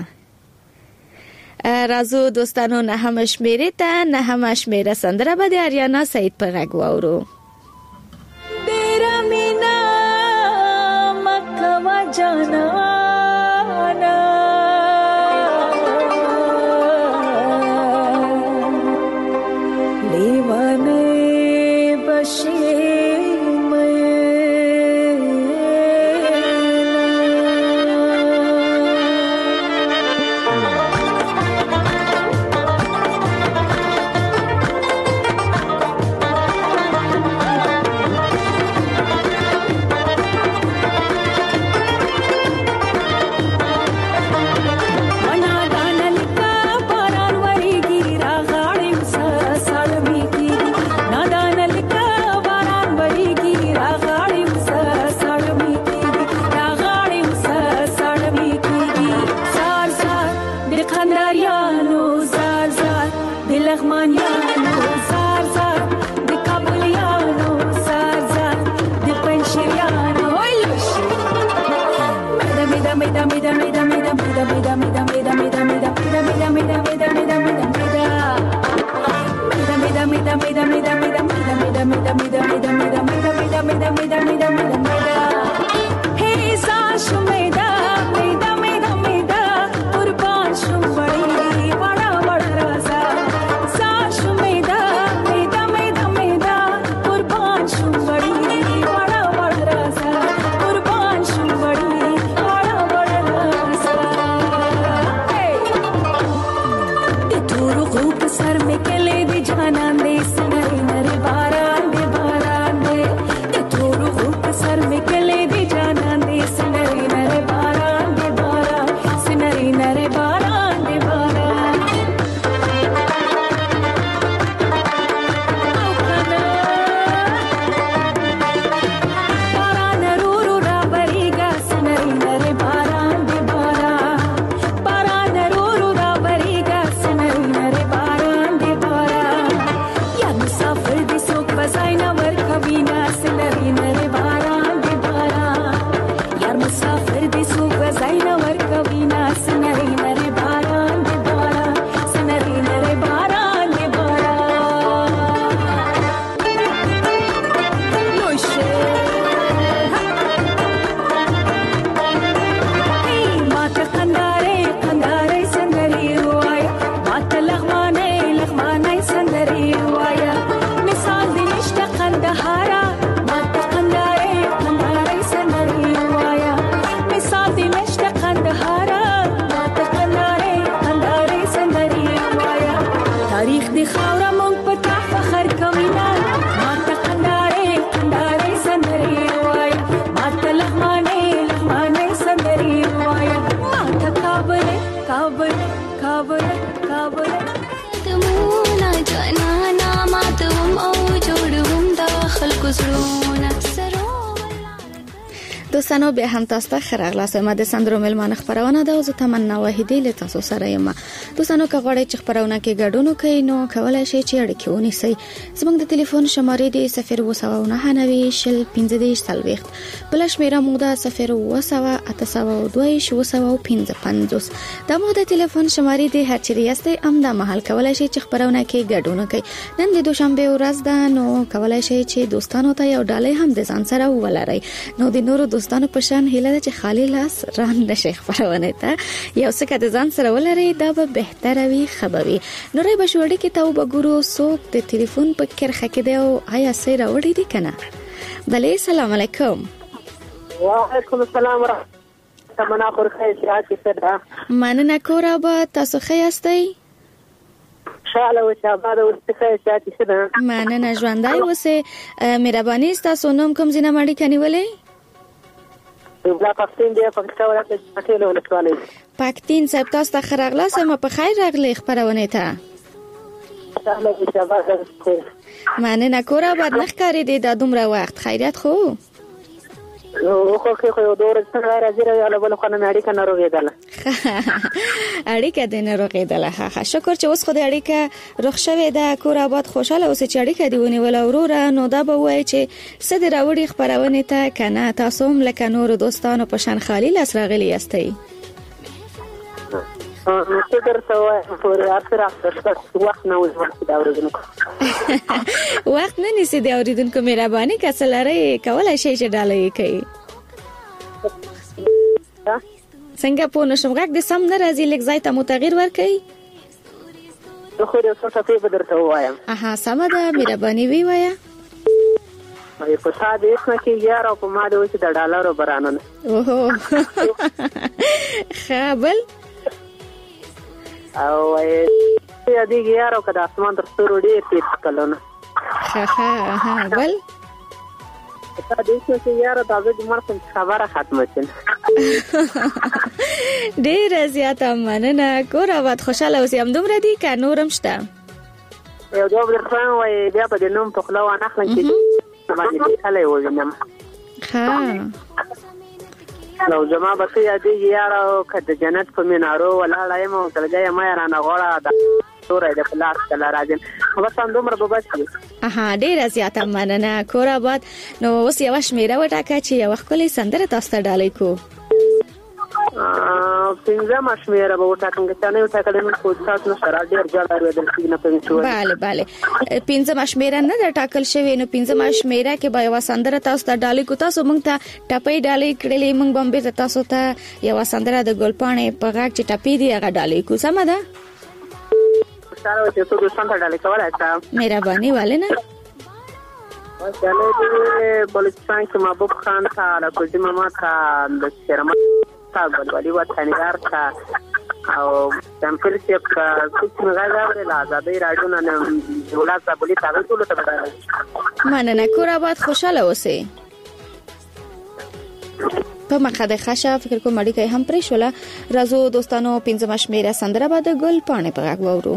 راځو دوستانو نهمه شمېرې ته. نهمه شمېره سندره به د آریانا سعید په غږ واورو. ډېره مینه مه کوه جانانه لیوانې به شي پزړونه دوستانو بیا هم تاسو ته خراغلاس ما د سندرو ملمان خبرونه ده او زه تمنا وحیدی له تاسو سره یم. دوستانو که غواړئ چې خبرونه کې ګډون وکړئ نو کولای شئ چې اړیکه ونیسئ. زموږ د ټلیفون شمارې دی 029901540 بل شمیره مو ده 0280255. دا مو د ټلیفون شمارې دی هر چیرې یاستئ ام دا محل کولای شئ چې خبرونه کې ګډون وکړئ. نن د دوشنبه ورځ ده نو کولای شئ چې دوستانو ته یو ډالۍ هم د ځان سره ولرئ. نو د نورو دوستانو په شان هیله ده چې خالی لاس ران نشي خبرونه ته یو څه د ځان سره ولري دا به بهتره وي خبري. نورې بشوړي کې ته وګورو څوک د ټلیفون په کرخه کې دی او آیا سره وړي دي کنه. بله السلام علیکم. وعلیکم السلام ورحمت الله وبرکاته. مننه کورا به تاسو ښه یاستئ؟ شاله و شابه د ورته ساتي څه ده. مننه ژوندای اوسه. مهرباني تاسو نوم کوم ځینه مړی کني ولې؟ بلا پښتون دی پښتو ولته ټاکلو ولکواله. پښتين صاحب تاسو ته خراغلاس ما په خیر راغلی خبرونه ته. شاله و شابه. مننه کورا بعد نخکاری دی د دومره وخت خیریت خو؟ خو یو دور څنګه راځي راځي بل خو نه اړیکه نه روغېدله. اړیکه د نه روغېدله. ها شکر چې اوس خو د اړیکه روغ شوې ده. کور آباد خوشاله اوسې چې اړیکه دی ونیول وروره نو دا به وایي چې څه د راوړي خبرونه ته کنه تاسو هم لکه نور دوستانو په شان خالی لاس راغلي یاستئ. څه درته وایم پورې اخر وخت نه وځي دا اوریدونکو وخت نه نیسي دا اوریدونکو مهرباني کسلره کولای شي چې ډالۍ کوي. څنګه په نشم غږ د سم نه راځي لږ ځای ته متغیر ورکړي. خو یو څه ته به درته وایم. سم ده مهرباني وی وایا. په ساده اسمه کې یار او په ما د وڅ د ډالرو برانن. اوه خبل او یا دی یارو کدا اسمان تر ستورو ډیر تیز کلونه. بل تا دې چې یارو دا د مرسم خبره ختمه شي. ډیر زیاته مننه کور آباد خوشاله اوسې هم دومره دي که نورم شته؟ یو جواب درته وایم بیا په دې نوم په خلا و نه خلک چې باندې کله وینم. نو جما به یادې یارو کده جنت په منارو ولاړای مو تلګای ما رانه غوړه د تورې د پلاس کله راځم بس اندومره به بچي. ډیر زیاته مننه کور آباد. نو اوس یو شمیره وټاکه چې یو خپل سندره تاسو ته ډالۍ کو. څنګه مشمیره به وټاکم چې نه وټاکل نو خو تاسو سره ډیر جوړ ورته نه پېښو. bale پنځه مشمیره نه د ټاکل شوی نو پنځه مشمیره کې به یو سندره تاسو ته ډالۍ کو. تاسو مونږ ته ټپې ډالۍ کړلې مونږ بمبه تاسو ته یو سندره د ګلپانې په غاړه چې ټپې دی هغه ډالۍ کو. سم ده؟ سره چې تاسو څنګه ډالۍ کولای شئ؟ مهرباني والے نه چلے دی بلوچستان کې محبوب خان تھا راکوجی ماما تھا د شرما تھا بلوالی و تھانیدار تھا او چمپیونشپ کا کچھ مغازه ورلا آزادی راډیو نه ولادت بولی تاغه ټول ته بدل. مننه کور آباد خوشاله اوسئ. په مخه د خاصه فکر کوم اړیکه هم پرې شوله. راځو دوستانو پنځم شمیره سندره بعد ګل پانه په غږ وورو.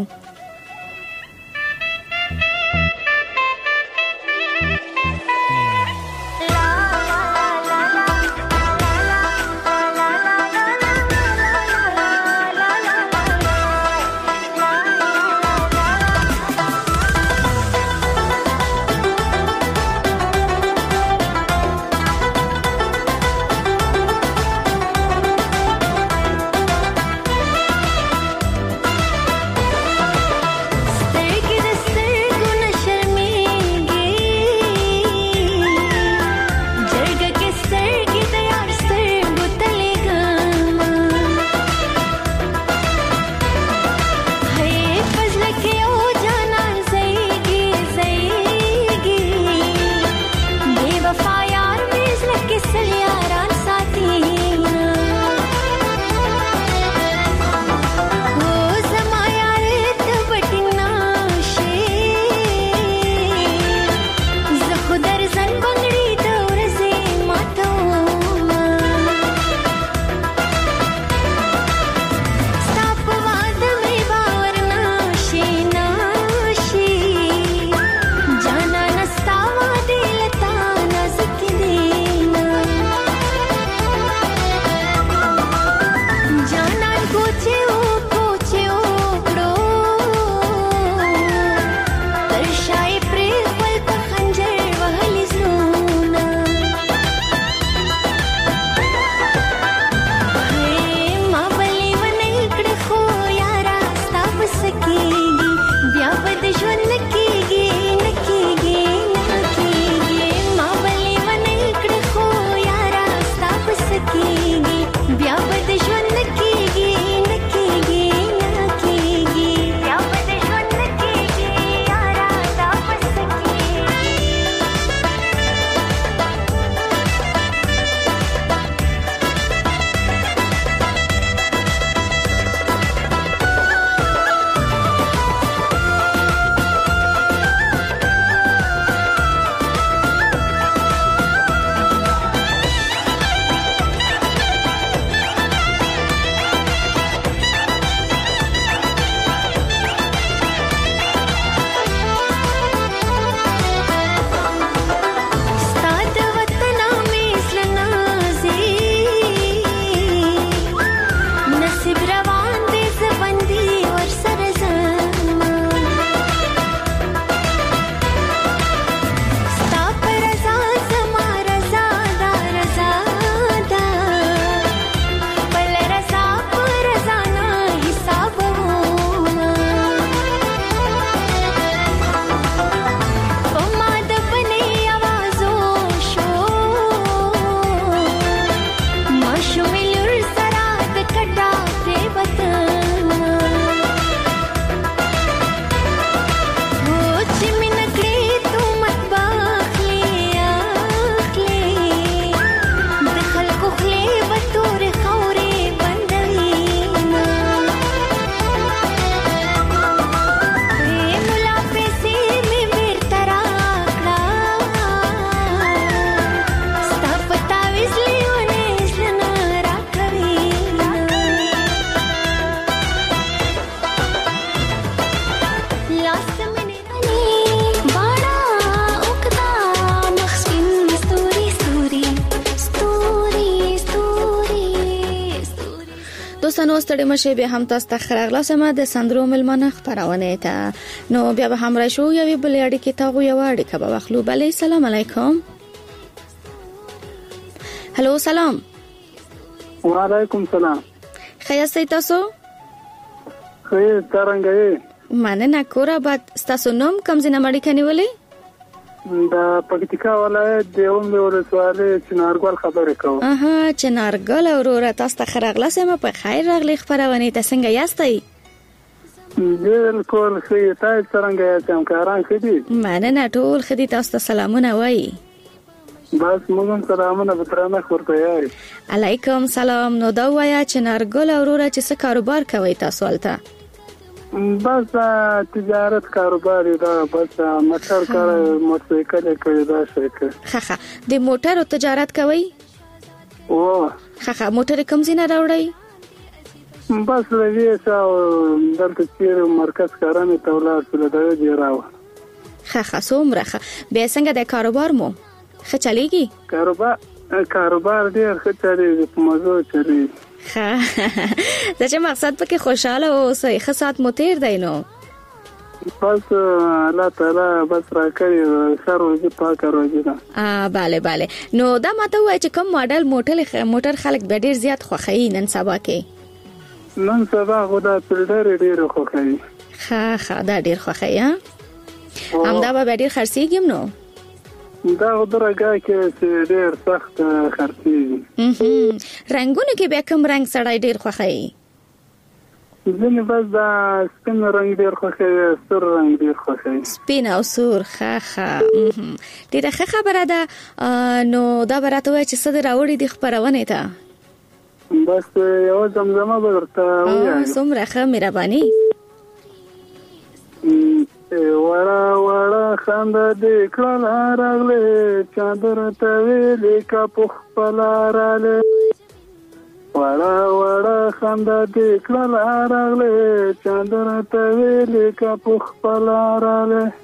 دوستانو ستړي مشه به هم تاسو ته خراغلا سم د سندرو ملمنه خبرونه ته نو بیا به هم راشو یو بل اړیکې ته یو اړیکه به واخلو. بله سلام علیکم. هلو سلام. وعلیکم سلام. خیاسته تاسو؟ خیر څنګه یې؟ مننه کور آباد. تاسو نوم کوم ځای نه مړی کنيولې؟ د پکتیکا ولایت د اومې ولسوالۍ چنارګل خبرې کوم. چنارګل وروره تاسو ته خراغلا سم په خیر راغلی خبرونه ته څنګه یاستئ؟ بالکل ښه تاسو څنګه یاست؟ همکاران ښه دي؟ مننه ټول ښه دي. تاسو ته سلامونه وایي. بس موږ سلامونه به ترانه ورته یاري. علیکم سلام. نو دا وایا چنارګل وروره چې څه کاروبار کوي تاسو الته؟ بس تجارت کاروبار دا بس موټر کار موټرسایکل کوي دا شرکت. خخه د موټر تجارت کوي؟ او خخه موټر کوم ځای نه راوړی؟ بس لږه او دلته چیر مرکز کارانه تولار سره دا دی راو. خخه څومره به څنګه د کاروبار مو ښه چلیږي؟ کاروبار ډیر ښه چلیږي په مزو چلیږي. دا چې مقصد پکې خوشاله اوسئ. ښه سات مو تیر دی نو؟ بس الله تعالی بس راکړي سر ورځې پاکه روزي ده. بله نو دا ماته وایي چې کوم ماډل موټر خلک به ډیر زیات خوښوي نن سبا کې؟ نن سبا خو دا پلډر ډیر خوښوي. دا ډیر خوښوي ها؟ همدا به ډیر خرڅیږي نو؟ دا درګه کې ډیر سخت خرڅیږي. رنگونه کې به کوم رنگ سړی ډیر خوښوي؟ ځینې بس دا سپین رنگ ډیر خوښوي، سور رنگ ډیر خوښوي. سپین او سور ډیره ښه خبره ده. نو دا براته وایي چې څه د راوړي د خبرونه ته؟ بس یو زمزمه به درته وایي. څومره ښه مهرباني. وړه وړه خنده دې کړه راغله چادر ته ویلې کا پخ پلاراله. وړه وړه خنده دې کړه راغله چادر ته ویلې کا پخ پلاراله.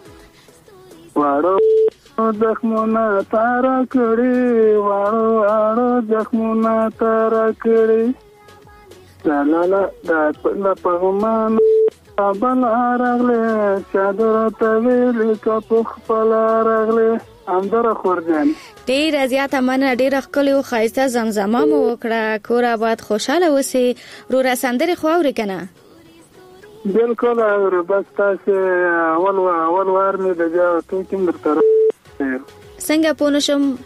وړه زخمونه تارا کړي وړه زخمونه تارا کړي. لالا دا پغمان بل راغله چادر ته ویل کا پخ پل راغله. اندره خورجان ډیر زیاته مننه. ډیر ښکلی او ښایسته زمزمه مو وکړه. کور آباد خوشاله اوسئ. رورا سندرې خو اورئ که نه؟ بالکل اورو. بس تاسو اول وار مې د بیا ټوکې درته څنګه پوه نه شم؟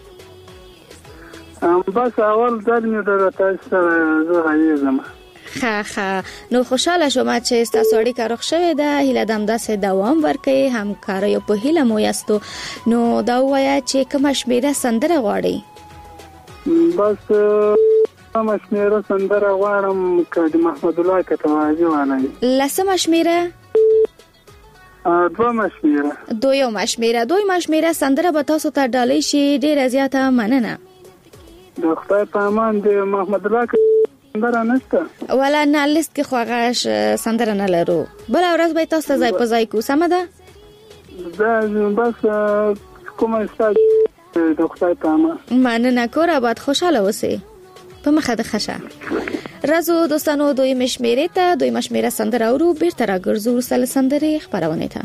بس اول ځل مې د تاسو سره زه غږیږم. نو خوشاله شوم چې تاسو اړیکه روغ شوې ده. هیله دم داسې دوام ورکړي. همکاریو په هیله مو یاستو. نو دا وایا چې کومه شمیره سندره غواړئ؟ بس کومه شمیره سندره غواړم که د محمد الله کتواجي وانه. لسمه شمیره؟ دویمه شمیره. دویمه شمیره سندره به تاسو ته ډالۍ شي. ډیره زیاته مننه. د خدای په امان. د محمد الله سندره نشته ولا نه لیست کې خواغه سندره نه لرو. بل ورځ به تاسو ځای په ځای کو. سم ده؟ بس کومه استاد د خدای په امان. مننه. کور آباد خوشاله اوسئ. په مخه د خشه رازو دوستانو. دوی مشمیره ته دوی مشمیره سندره اورو. بیرته راګرځو سل سندره خبرونه ته.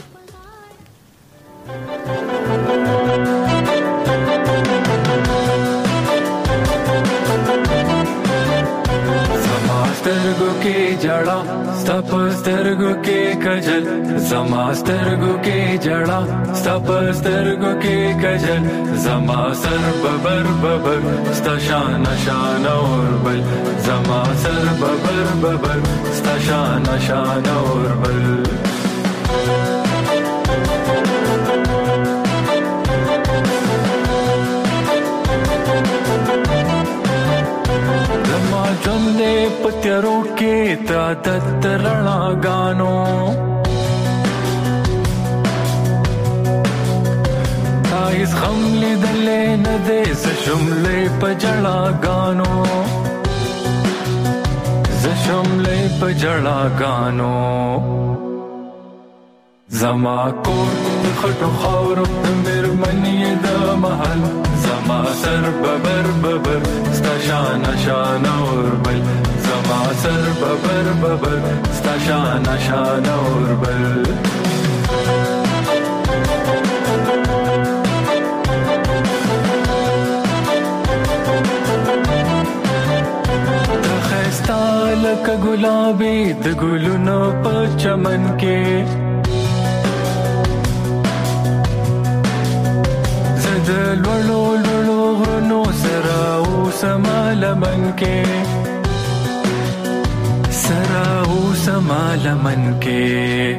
سترګو کې جړا ستپ سترګو کې کجل زما سترګو کې جړا ستپ سترګو کې کجل زما سر ببر ستا شان شان اور بل زما سر ببر ستا شان اور بل. جنې پتیرو کې تا د رڼا غانو تایز غم لیدلې نه دې زشملې پجړا غانو زشملې پجړا غانو. زما کور خټو خاور مېرمنې د محل زما سر ببر ستا شان اور بل زما سر ببر ببر ستا شان شان اور بل دخستا لک گلابی د ګلونو په چمن کې زد لولو لولو غرونو سره اوسما لمن کې سره اوسما لمن کې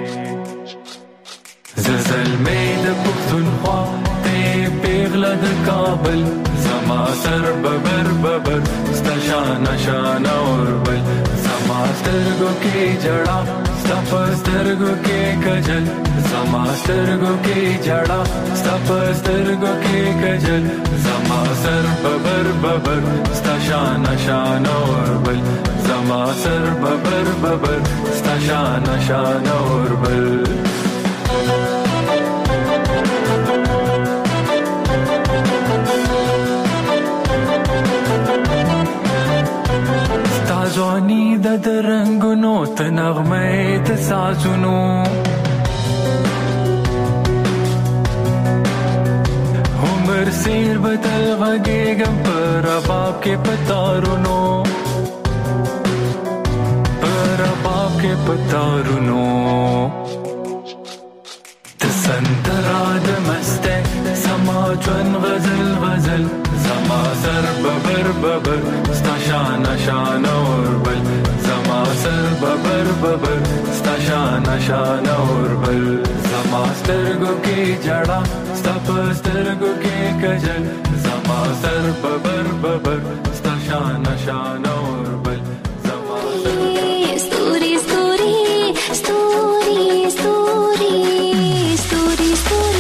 زلزلې د پښتونخوا ته پیغله د کابل زما سر ببر ببر ستا شان شان اور بل زما سترګو کې جړا ستا په سترګو کې کجل زما سترګو کې جړا ستا په سترګو کې کجل زما سر ببر ببر ستا شان شان اور بل زما سر ببر ببر ستا شان شان اور بل ځواني د رنگونو ته نغمه د سازونو عمر سیر بدل غږېږم په رباب کې پتارونو په رباب کې پتارونو د سندرا د مسته زما ژوند غزل غزل زما سر ببر ببر ستا شان شان اور بل زما سر ببر ببر ستا شان شان اور بل زما سترګو کې جړا ستا په سترګو کې کجل زما سر ببر ببر ستا شان شان اور بل زما سر ستوري ستوري ستوري ستوري ستوري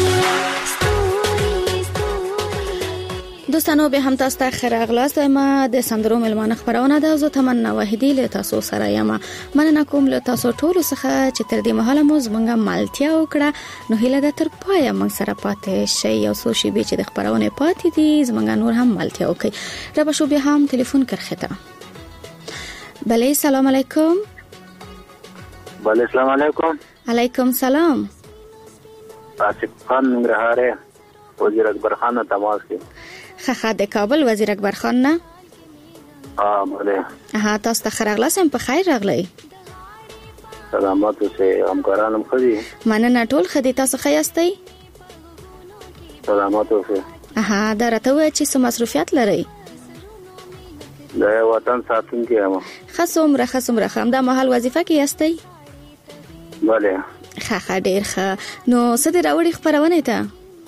دوستانو به هم تاسو ته خیر اغلاس ما د سندرو ملمانه خبرونه ده زه تمنا وحیدی له تاسو سره یم مننه کوم له تاسو ټول څخه چې تر دې مهاله مو زمونږه مالتیا وکړه نو هیله ده تر پایه موږ سره پاتې شئ او سو شي به چې د خبرونه پاتې دي زمونږه نور هم مالتیا وکړي را به شو به هم ټلیفون کرخته بله سلام علیکم بله السلام علیکم علیکم سلام آصف خان ننګرهاری وزیر اکبر خان تماس کې خخه د کابل وزیر اکبر خان نه بله تاسو ته خیر اغلاس هم په خیر راغلی سلامات اوسئ همکارانم ښه دي مننه ټول ښه دي تاسو ښه یاستئ سلامات اوسئ دا راته ووایه چې څه مصروفیت لرئ د وطن ساتونکی یم ښه څومره ښه همدا مهال وظیفه کې یاستئ بله ښه ډېر ښه نو څه دې راوړي خپرونې ته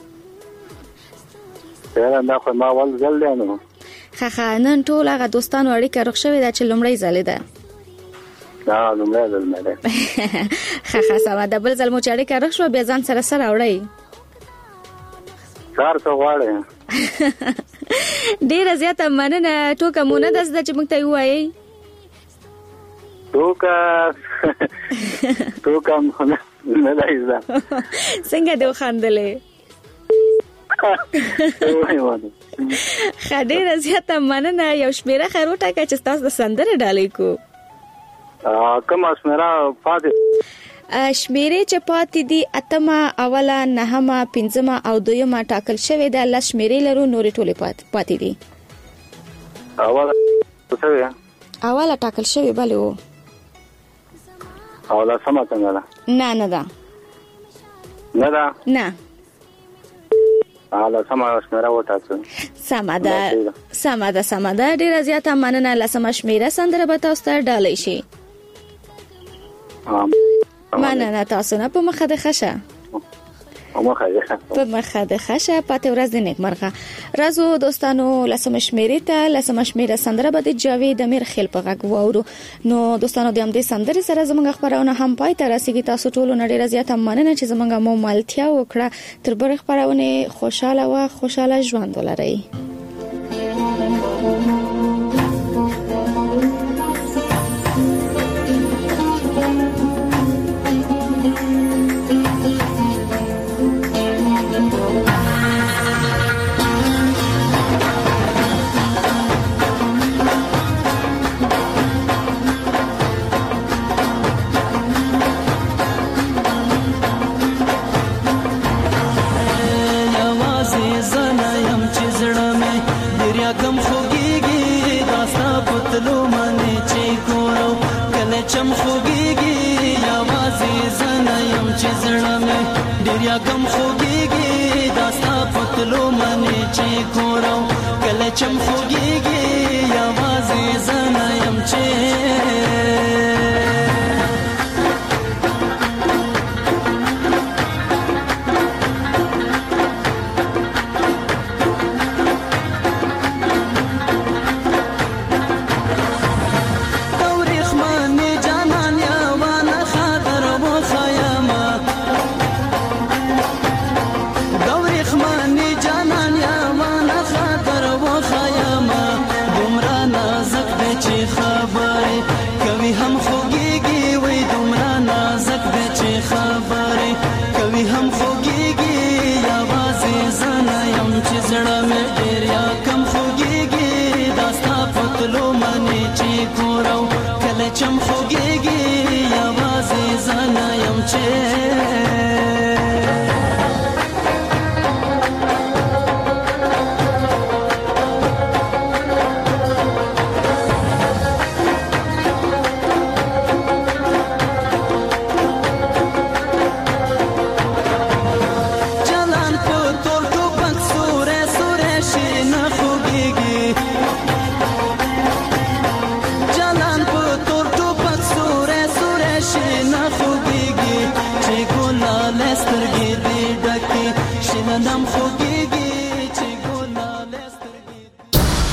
دا خو ما ول ځل دی نو ښه نن ټول هغه دوستانو اړیکه رخ شوې ده چې لومړی ځل ده لومړی ځل نه ده ښه سمه ده بل ځل مو چې اړیکه رخ شوه بیا ځان سره راوړئ کار څه غواړئ ډېره زیاته مننه ټوکه مو نه ده زده چې موږ ته یې ووایئ ټوکه مو نه ده زده څنګه دې وخندلې ډېره زیاته مننه یو شمېره خیر وټاکه چې ستاسو د سندرې ډالۍ کو کومه شمېره پاتې شمېرې چې پاتې دي اتمه اوله نهمه پنځمه او دویمه ټاکل شوې ده لس شمېرې لرو نورې ټولې پاتې دي اوله ټاکل شوې بلې و اوله سمه څنګه ده نه ده نه سمه شمېره وټاکل سمه ده ډېره زیاته مننه لسمه شمېره سندره به تاسو ته ډالۍ شي مننه تاسو نه په مخه د خشه په مخه د خشه پاتې ورځ د نیکمرغه راځو دوستانو لسمه شمېرې ته لسمه شمېره سندره به د جاوید امیر خیل په غږ واورو نو دوستانو د همدې سندرې سره زموږ خبرونه هم پای ته رسیږي تاسو ټولو نه ډېره زیاته مننه چې زموږ مو مالتیا وکړه تر بل خبرونه خوشاله ژوند ولرئ یا کم خوږیږي داستا پتلو منې چې کورو کله چم خوږیږي یوازې زنه یم چې زړه مې ډېر یا کم خوږیږي داستا پتلو منې چې کورو کله چم خوږیږي یوازې زنه یم چې چم خوږیږي یوازې زنه یم چې